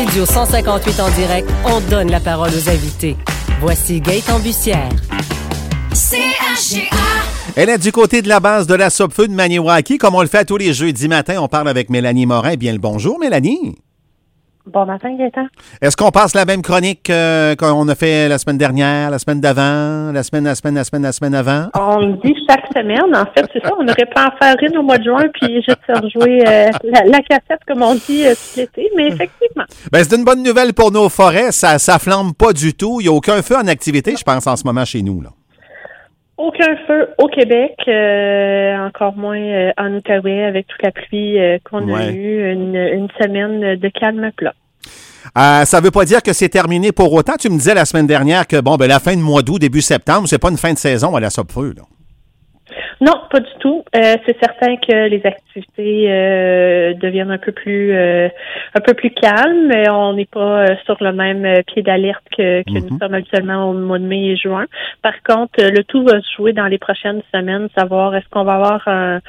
Studio 158 en direct, on donne la parole aux invités. Voici Gaëtan Bussière. CHGA. Elle est du côté de la base de la Sopfeu de Maniwaki. Comme on le fait tous les jeudis matins, on parle avec Mélanie Morin. Bien le bonjour, Mélanie. Bon matin, Gaëtan. Est-ce qu'on passe la même chronique qu'on a fait la semaine dernière, la semaine d'avant, la semaine avant? On le dit chaque semaine. En fait, c'est ça. On aurait pu en faire une au mois de juin puis juste rejouer la cassette, comme on dit, tout l'été. Mais effectivement. Ben, c'est une bonne nouvelle pour nos forêts. Ça flambe pas du tout. Il n'y a aucun feu en activité, je pense, en ce moment chez nous, là. Aucun feu au Québec, encore moins en Outaouais avec toute la pluie qu'on a eue, une semaine de calme plat. Ça veut pas dire que c'est terminé pour autant. Tu me disais la semaine dernière que la fin de mois d'août, début septembre, c'est pas une fin de saison à la Sopfeu, là. Non, pas du tout. C'est certain que les activités deviennent un peu plus calmes, mais on n'est pas sur le même pied d'alerte que nous sommes habituellement au mois de mai et juin. Par contre, le tout va se jouer dans les prochaines semaines, savoir est-ce qu'on va avoir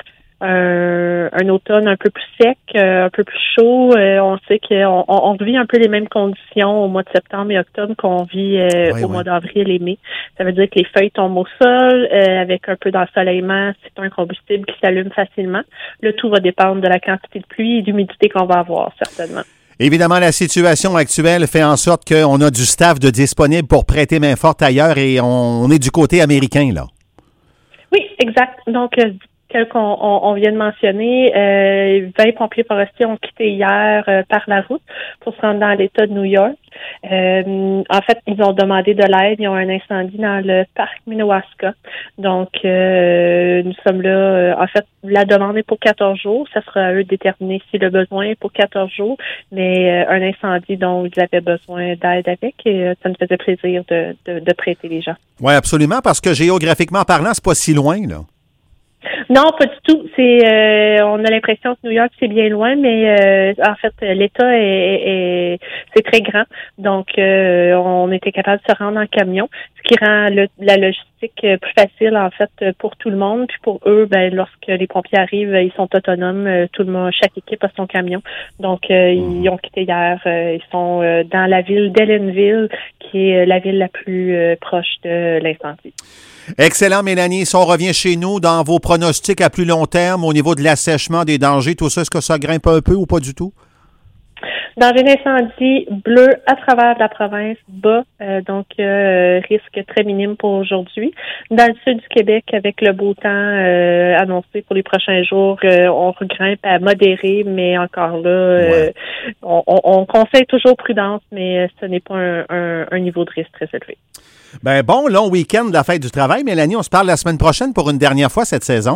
un automne un peu plus sec, un peu plus chaud. On sait qu'on vit un peu les mêmes conditions au mois de septembre et octobre qu'on vit au mois d'avril et mai. Ça veut dire que les feuilles tombent au sol, avec un peu d'ensoleillement, c'est un combustible qui s'allume facilement. Le tout va dépendre de la quantité de pluie et d'humidité qu'on va avoir, certainement. Évidemment, la situation actuelle fait en sorte qu'on a du staff de disponible pour prêter main forte ailleurs et on est du côté américain, là. Oui, exact. Donc, qu'on vient de mentionner, 20 pompiers forestiers ont quitté hier par la route pour se rendre dans l'État de New York. En fait, ils ont demandé de l'aide. Ils ont un incendie dans le parc Minnewaska. Donc, nous sommes là. En fait, la demande est pour 14 jours. Ça sera à eux de déterminer si le besoin est pour 14 jours. Mais un incendie dont ils avaient besoin d'aide avec. Et ça me faisait plaisir de prêter les gens. Oui, absolument, parce que géographiquement parlant, c'est pas si loin, là. Non, pas du tout. On a l'impression que New York, c'est bien loin, mais en fait, l'État c'est très grand. Donc, on était capable de se rendre en camion, ce qui rend la logistique plus facile, en fait, pour tout le monde. Puis pour eux, lorsque les pompiers arrivent, ils sont autonomes. Tout le monde, chaque équipe a son camion. Donc, ils ont quitté hier. Ils sont dans la ville d'Ellenville, qui est la ville la plus proche de l'incendie. Excellent, Mélanie. Si on revient chez nous, dans vos pronostics à plus long terme, au niveau de l'assèchement des dangers, tout ça, est-ce que ça grimpe un peu ou pas du tout? Danger d'incendie bleu à travers la province, bas, donc risque très minime pour aujourd'hui. Dans le sud du Québec, avec le beau temps annoncé pour les prochains jours, on regrimpe à modéré, mais encore là, on conseille toujours prudence, mais ce n'est pas un niveau de risque très élevé. Ben bon, long week-end de la fête du travail. Mélanie, on se parle la semaine prochaine pour une dernière fois cette saison.